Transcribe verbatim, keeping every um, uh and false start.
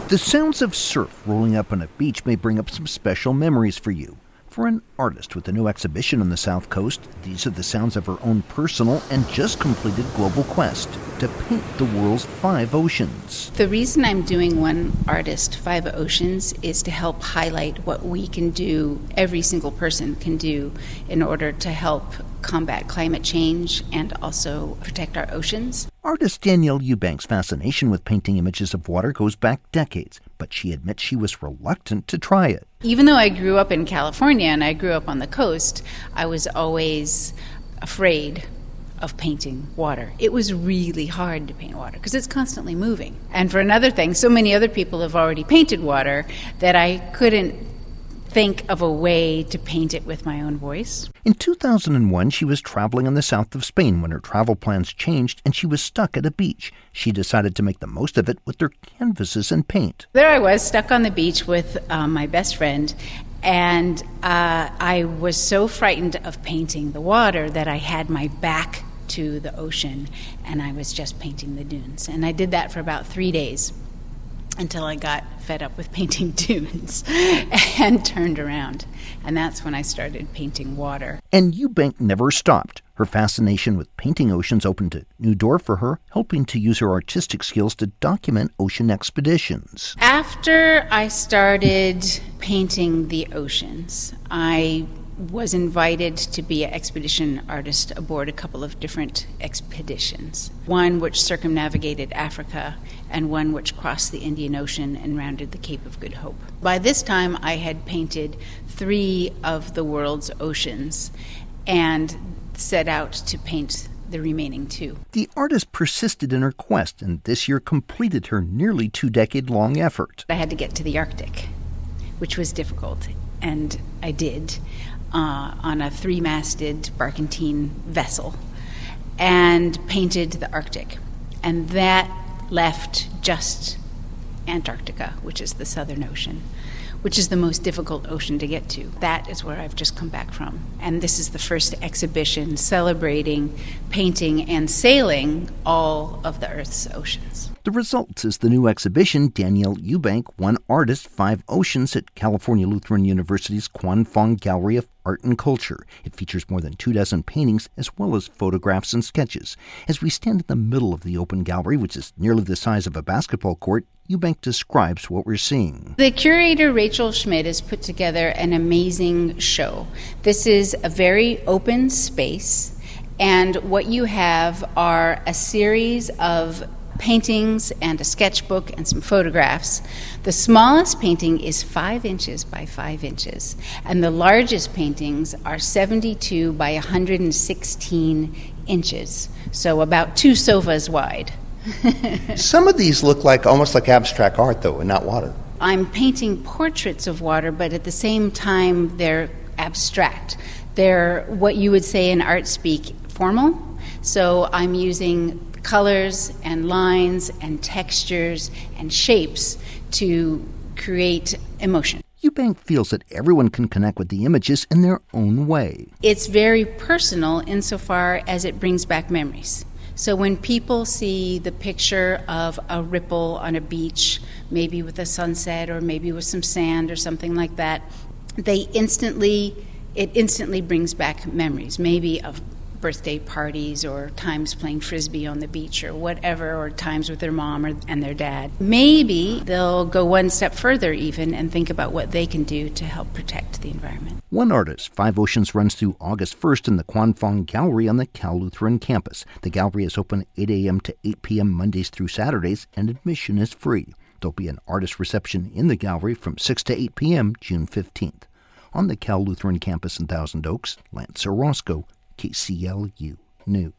The sounds of surf rolling up on a beach may bring up some special memories for you. For an artist with a new exhibition on the South Coast, these are the sounds of her own personal and just completed global quest to paint the world's five oceans. The reason I'm doing One Artist, Five Oceans is to help highlight what we can do, every single person can do, in order to help combat climate change and also protect our oceans. Artist Danielle Eubank's fascination with painting images of water goes back decades, but she admits she was reluctant to try it. Even though I grew up in California and I grew up on the coast, I was always afraid of painting water. It was really hard to paint water because it's constantly moving. And for another thing, so many other people have already painted water that I couldn't think of a way to paint it with my own voice. In two thousand one, she was traveling in the south of Spain when her travel plans changed and she was stuck at a beach. She decided to make the most of it with her canvases and paint. There I was, stuck on the beach with um, my best friend, and uh, I was so frightened of painting the water that I had my back to the ocean and I was just painting the dunes. And I did that for about three days. Until I got fed up with painting dunes and turned around. And that's when I started painting water. And Eubank never stopped. Her fascination with painting oceans opened a new door for her, helping to use her artistic skills to document ocean expeditions. After I started painting the oceans, I was invited to be an expedition artist aboard a couple of different expeditions. One which circumnavigated Africa and one which crossed the Indian Ocean and rounded the Cape of Good Hope. By this time, I had painted three of the world's oceans and set out to paint the remaining two. The artist persisted in her quest and this year completed her nearly two-decade-long effort. I had to get to the Arctic, which was difficult, and I did. Uh, on a three-masted barkentine vessel and painted the Arctic. And that left just Antarctica, which is the Southern Ocean, which is the most difficult ocean to get to. That is where I've just come back from. And this is the first exhibition celebrating painting and sailing all of the Earth's oceans. The result is the new exhibition, Danielle Eubank, One Artist, Five Oceans, at California Lutheran University's Quan Phong Gallery of Art and Culture. It features more than two dozen paintings as well as photographs and sketches. As we stand in the middle of the open gallery, which is nearly the size of a basketball court, Eubank describes what we're seeing. The curator, Rachel Schmidt, has put together an amazing show. This is a very open space, and what you have are a series of paintings and a sketchbook and some photographs. The smallest painting is five inches by five inches, and the largest paintings are seventy-two by one hundred sixteen inches, so about two sofas wide. Some of these look like almost like abstract art, though, and not water. I'm painting portraits of water, but at the same time, they're abstract. They're what you would say in art speak, formal. So I'm using colors and lines and textures and shapes to create emotion. Eubank feels that everyone can connect with the images in their own way. It's very personal insofar as it brings back memories. So when people see the picture of a ripple on a beach, maybe with a sunset or maybe with some sand or something like that, they instantly, it instantly brings back memories, maybe of birthday parties or times playing frisbee on the beach or whatever, or times with their mom or, and their dad. Maybe they'll go one step further even and think about what they can do to help protect the environment. One Artist, Five Oceans runs through August first in the Quan Phong Gallery on the Cal Lutheran campus. The gallery is open eight a.m. to eight p.m. Mondays through Saturdays, and admission is free. There'll be an artist reception in the gallery from six to eight p.m. June fifteenth. On the Cal Lutheran campus in Thousand Oaks, Lance Orozco, K C L U News.